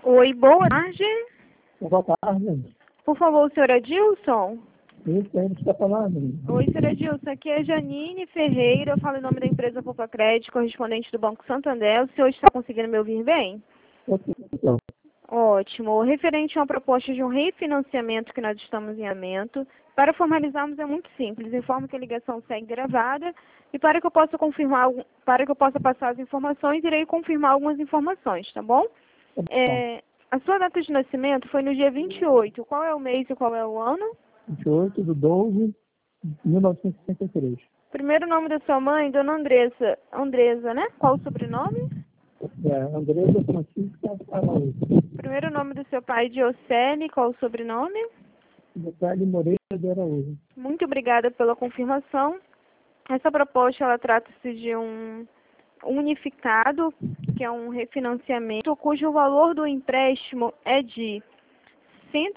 Oi, boa tarde. Boa tarde. Por favor, o senhor Adilson? Isso, aí está falando. Oi, senhor Adilson. Aqui é Janine Ferreira. Eu falo em nome da empresa Poupa Crédito, correspondente do Banco Santander. O senhor está conseguindo me ouvir bem? Então, Ótimo. Referente a uma proposta de um refinanciamento que nós estamos em andamento, para formalizarmos é muito simples. Informo que a ligação segue gravada e para que eu possa confirmar, para que eu possa passar as informações, irei confirmar algumas informações, tá bom? A sua data de nascimento foi no dia 28. Qual é o mês e qual é o ano? 28 de 12 de 1963. Primeiro nome da sua mãe, dona Andressa. Andresa, né? Qual o sobrenome? Andresa Francisca Araújo. Primeiro nome do seu pai, Diocene. Qual o sobrenome? Detalhe Moreira de Araújo. Muito obrigada pela confirmação. Essa proposta, ela trata-se de um unificado, que é um refinanciamento, cujo valor do empréstimo é de R$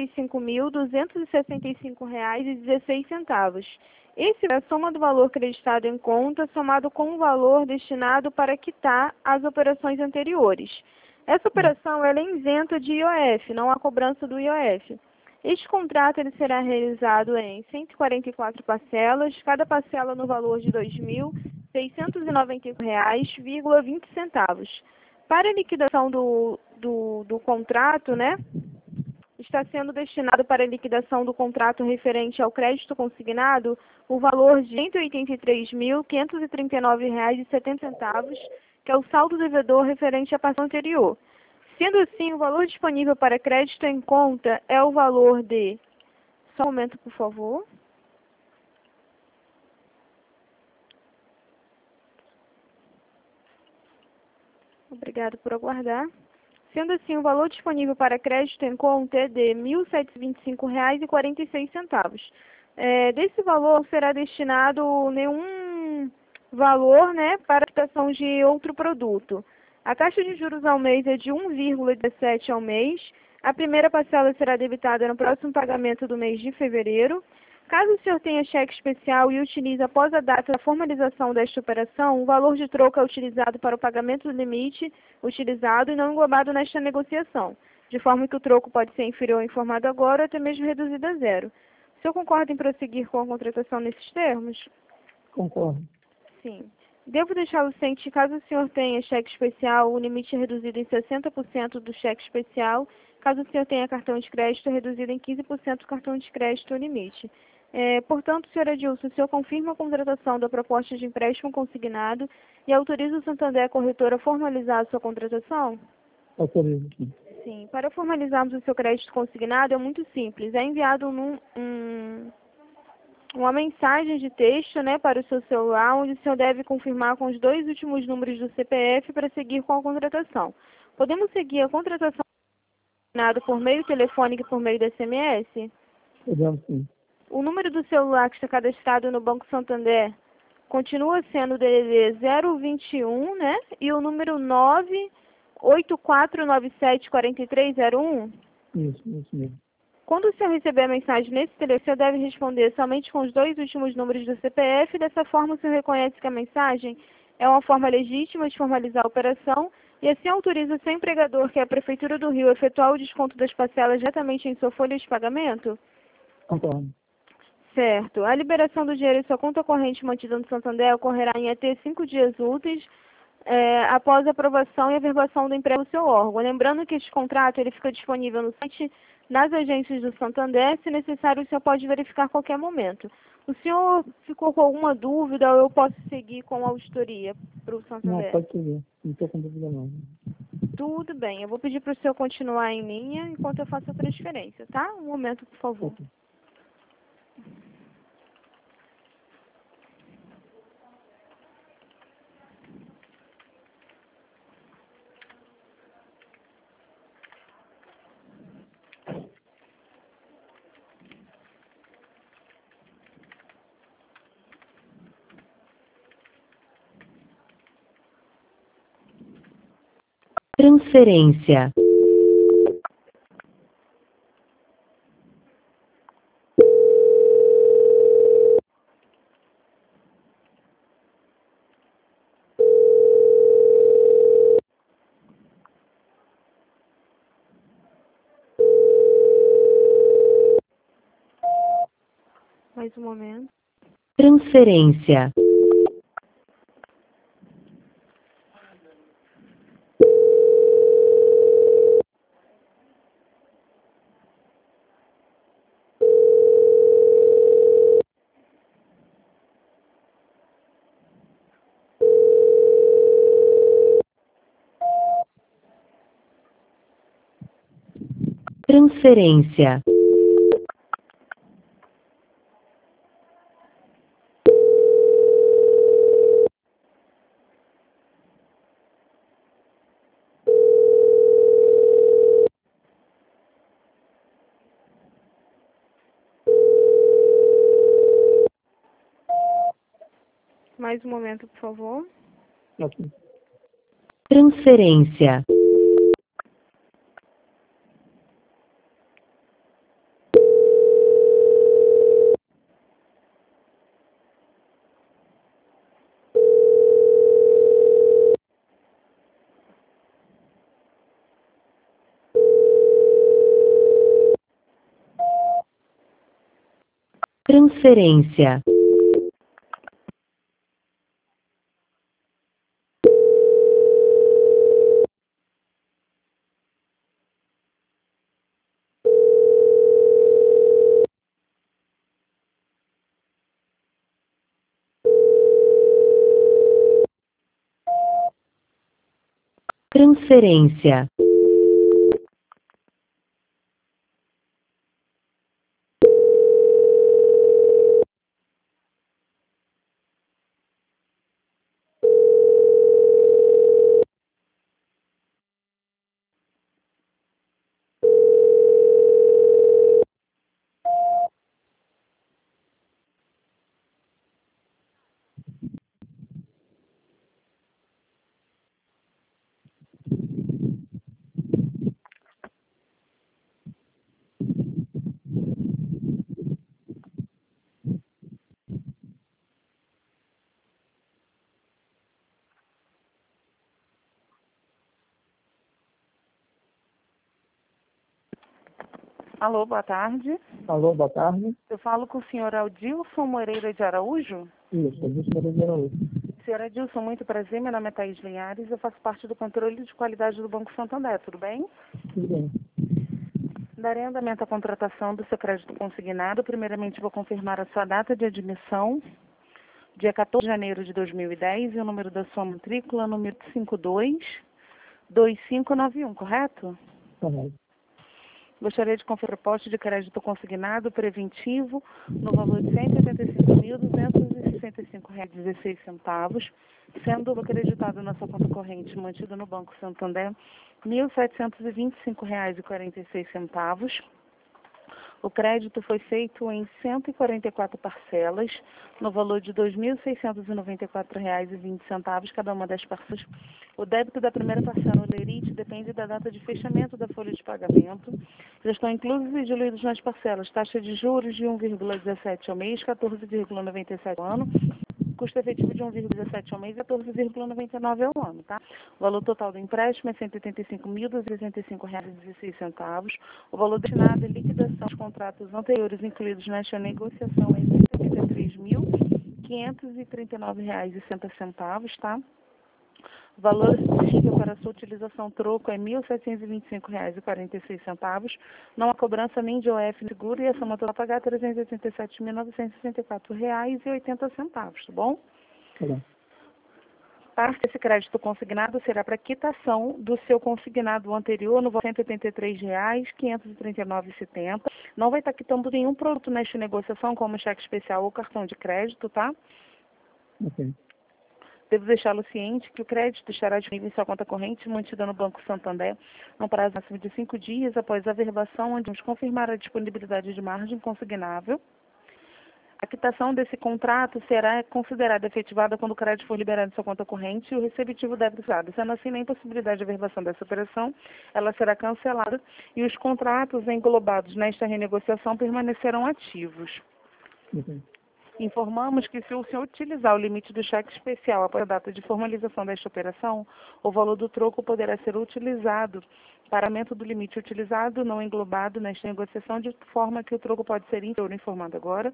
185.265,16. Esse é a soma do valor creditado em conta, somado com o valor destinado para quitar as operações anteriores. Essa operação ela é isenta de IOF, não há cobrança do IOF. Este contrato ele será realizado em 144 parcelas, cada parcela no valor de R$ 2.695,20. Para a liquidação do contrato, né, está sendo destinado para a liquidação do contrato referente ao crédito consignado o valor de R$ 183.539,70, que é o saldo devedor referente à parcela anterior. Sendo assim, o valor disponível para crédito em conta é o valor de... Só um momento, por favor. Obrigado por aguardar. Sendo assim, o valor disponível para crédito em conta é de R$ 1.725,46. Desse valor será destinado nenhum valor, né, para a quitação de outro produto. A taxa de juros ao mês é de 1,17 ao mês. A primeira parcela será debitada no próximo pagamento do mês de fevereiro. Caso o senhor tenha cheque especial e utilize após a data da formalização desta operação, o valor de troco é utilizado para o pagamento do limite utilizado e não englobado nesta negociação, de forma que o troco pode ser inferior ao informado agora ou até mesmo reduzido a zero. O senhor concorda em prosseguir com a contratação nesses termos? Concordo. Sim. Devo deixá-lo ciente, caso o senhor tenha cheque especial, o limite é reduzido em 60% do cheque especial. Caso o senhor tenha cartão de crédito, é reduzido em 15% do cartão de crédito o limite. Portanto, senhor Adilson, o senhor confirma a contratação da proposta de empréstimo consignado e autoriza o Santander Corretora a formalizar a sua contratação? Autorizo, sim. Sim. Para formalizarmos o seu crédito consignado é muito simples. É enviado uma mensagem de texto, né, para o seu celular, onde o senhor deve confirmar com os 2 últimos números do CPF para seguir com a contratação. Podemos seguir a contratação por meio telefônico e por meio do SMS? Podemos, sim. O número do celular que está cadastrado no Banco Santander continua sendo o DDD 021, né? E o número 984974301? Isso mesmo. Quando o senhor receber a mensagem nesse telefone, o senhor deve responder somente com os 2 últimos números do CPF. Dessa forma, o senhor reconhece que a mensagem é uma forma legítima de formalizar a operação e assim autoriza o seu empregador, que é a Prefeitura do Rio, a efetuar o desconto das parcelas diretamente em sua folha de pagamento? Concordo. Certo. A liberação do dinheiro em sua conta corrente mantida no Santander ocorrerá em até 5 dias úteis após a aprovação e averbação do emprego do seu órgão. Lembrando que este contrato ele fica disponível no site, nas agências do Santander. Se necessário, o senhor pode verificar a qualquer momento. O senhor ficou com alguma dúvida ou eu posso seguir com a auditoria para o Não, Santander? pode seguir. Não estou com dúvida, não. Tudo bem. Eu vou pedir para o senhor continuar em linha enquanto eu faço a transferência, tá? Um momento, por favor. Ok. Transferência. um momento. Transferência. Transferência. Mais um momento, por favor. Ok. Transferência. Transferência. Transferência. Alô, boa tarde. Alô, boa tarde. Eu falo com o senhor Adilson Moreira de Araújo. Isso, eu disse para dizer hoje. Senhor Adilson, muito prazer. Meu nome é Thaís Linhares. Eu faço parte do controle de qualidade do Banco Santander. Tudo bem? Tudo bem. Darei andamento à contratação do seu crédito consignado. Primeiramente, vou confirmar a sua data de admissão, dia 14 de janeiro de 2010, e o número da sua matrícula, número 522591, correto? Correto. Gostaria de conferir o proposta de crédito consignado preventivo no valor de R$ 185.265,16, sendo acreditado na sua conta corrente mantido no Banco Santander R$ 1.725,46. O crédito foi feito em 144 parcelas, no valor de R$ 2.694,20, cada uma das parcelas. O débito da primeira parcela, o lerite, depende da data de fechamento da folha de pagamento. Já estão inclusos e diluídos nas parcelas taxa de juros de 1,17 ao mês, 14,97 ao ano, custo efetivo de 1,17 ao mês e 14,99 ao ano, tá? O valor total do empréstimo é R$ 185.265,16. O valor destinado à liquidação dos contratos anteriores incluídos nesta negociação é R$ 173.539,60, tá? O valor exigível para sua utilização troco é R$ 1.725,46. Não há cobrança nem de OF nem seguro e a soma total a pagar R$ 387.964,80, tá bom? Tá bom. Parte desse crédito consignado será para quitação do seu consignado anterior no valor de R$ 183,539,70. Não vai estar quitando nenhum produto nesta negociação, como cheque especial ou cartão de crédito, tá? Ok. Devo deixá-lo ciente que o crédito estará disponível em sua conta corrente mantida no Banco Santander no prazo máximo de 5 dias após a averbação, onde vamos confirmar a disponibilidade de margem consignável. A quitação desse contrato será considerada efetivada quando o crédito for liberado em sua conta corrente e o receptivo deve ser dado. Sendo assim, na impossibilidade de averbação dessa operação, ela será cancelada e os contratos englobados nesta renegociação permanecerão ativos. Ok. Informamos que se o senhor utilizar o limite do cheque especial após a data de formalização desta operação, o valor do troco poderá ser utilizado para aumento do limite utilizado, não englobado nesta negociação, de forma que o troco pode ser inferior, informado agora.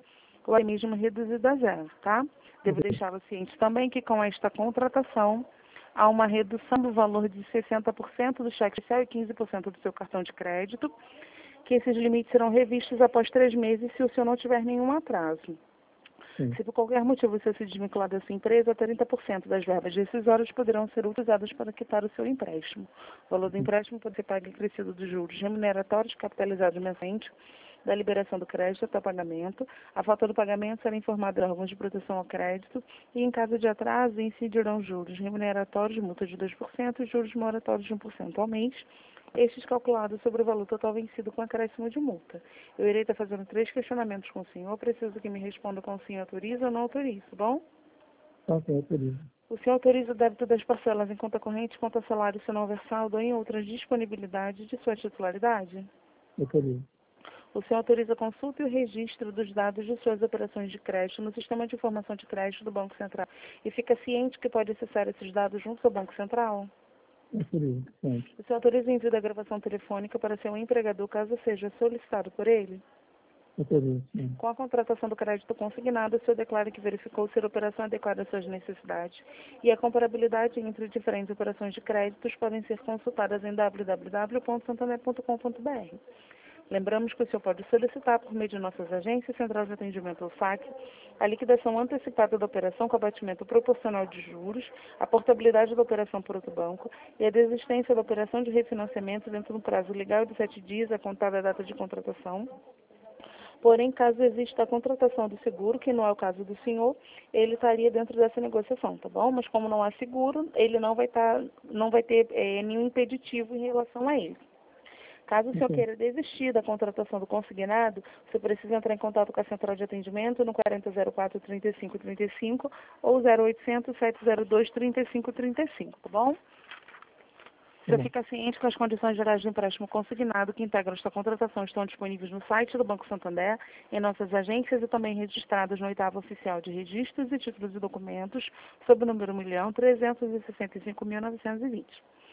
ou até mesmo reduzido a zero, tá? Devo deixá-lo ciente também que com esta contratação há uma redução do valor de 60% do cheque especial e 15% do seu cartão de crédito, que esses limites serão revistos após 3 meses se o senhor não tiver nenhum atraso. Sim. Se por qualquer motivo você se desvincular da sua empresa, 30% das verbas decisórias poderão ser utilizadas para quitar o seu empréstimo. O valor do empréstimo pode ser pago acrescido dos juros remuneratórios capitalizados mensalmente da liberação do crédito até o pagamento. A falta do pagamento será informada ao órgão de proteção ao crédito e, em caso de atraso, incidirão juros remuneratórios, multa de 2% e juros moratórios de 1% ao mês, estes calculados sobre o valor total vencido com acréscimo de multa. Eu irei estar fazendo 3 questionamentos com o senhor. Preciso que me responda com o senhor autoriza ou não autoriza, tá bom? Ok, autorizo. O senhor autoriza o débito das parcelas em conta corrente, conta salário, se não houver saldo ou em outras disponibilidades de sua titularidade? Autorizo. O senhor autoriza a consulta e o registro dos dados de suas operações de crédito no Sistema de Informação de Crédito do Banco Central e fica ciente que pode acessar esses dados junto ao Banco Central? Autorizo. Sim. O senhor autoriza o envio da gravação telefônica para seu empregador caso seja solicitado por ele? Autorizo. Sim. Com a contratação do crédito consignado, o senhor declara que verificou ser a operação adequada às suas necessidades e a comparabilidade entre diferentes operações de créditos podem ser consultadas em www.santander.com.br. Lembramos que o senhor pode solicitar, por meio de nossas agências, Central de Atendimento ou FAC, a liquidação antecipada da operação com abatimento proporcional de juros, a portabilidade da operação por outro banco e a desistência da operação de refinanciamento dentro do prazo legal de 7 dias a contar da data de contratação. Porém, caso exista a contratação do seguro, que não é o caso do senhor, ele estaria dentro dessa negociação, tá bom? Mas como não há seguro, ele não vai ter nenhum impeditivo em relação a ele. Caso o senhor queira desistir da contratação do consignado, você precisa entrar em contato com a Central de Atendimento no 4004-3535 ou 0800-702-3535, tá bom? O senhor fica ciente que as condições gerais de empréstimo consignado que integram esta contratação estão disponíveis no site do Banco Santander, em nossas agências e também registradas no 8º Oficial de Registros e Títulos e Documentos, sob o número 1.365.920.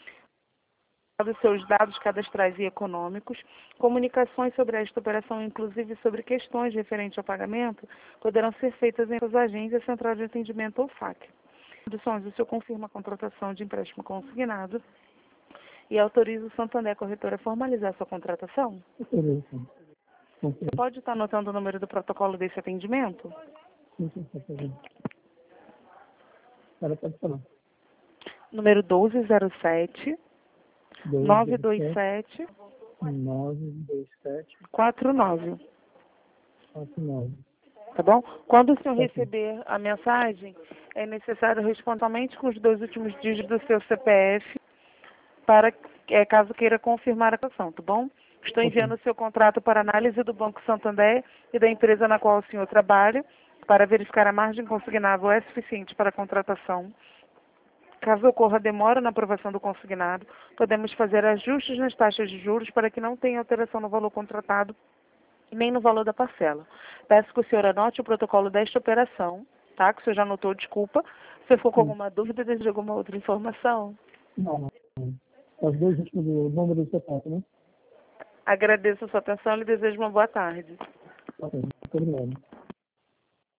Dos seus dados cadastrais e econômicos, comunicações sobre esta operação, inclusive sobre questões referentes ao pagamento, poderão ser feitas em suas agências Central de Atendimento ou FAC. Condições: o senhor confirma a contratação de empréstimo consignado e autoriza o Santander Corretora a formalizar sua contratação? Autorizo. Sim. Você pode estar anotando o número do protocolo desse atendimento? Sim, está fazendo. Ela pode falar. Número 1207 927 927 49. 49. Tá bom? Quando o senhor receber a mensagem, é necessário responder somente com os 2 últimos dígitos do seu CPF para caso queira confirmar a ação, tá bom? Estou enviando o seu contrato para análise do Banco Santander e da empresa na qual o senhor trabalha para verificar a margem consignável é suficiente para a contratação. Caso ocorra demora na aprovação do consignado, podemos fazer ajustes nas taxas de juros para que não tenha alteração no valor contratado nem no valor da parcela. Peço que o senhor anote o protocolo desta operação, tá? Que o senhor já anotou, desculpa. Se for com alguma dúvida, deseja alguma outra informação? Não. As 2 últimas do número do CPF, né? Agradeço a sua atenção e lhe desejo uma boa tarde. Ok. Muito obrigado.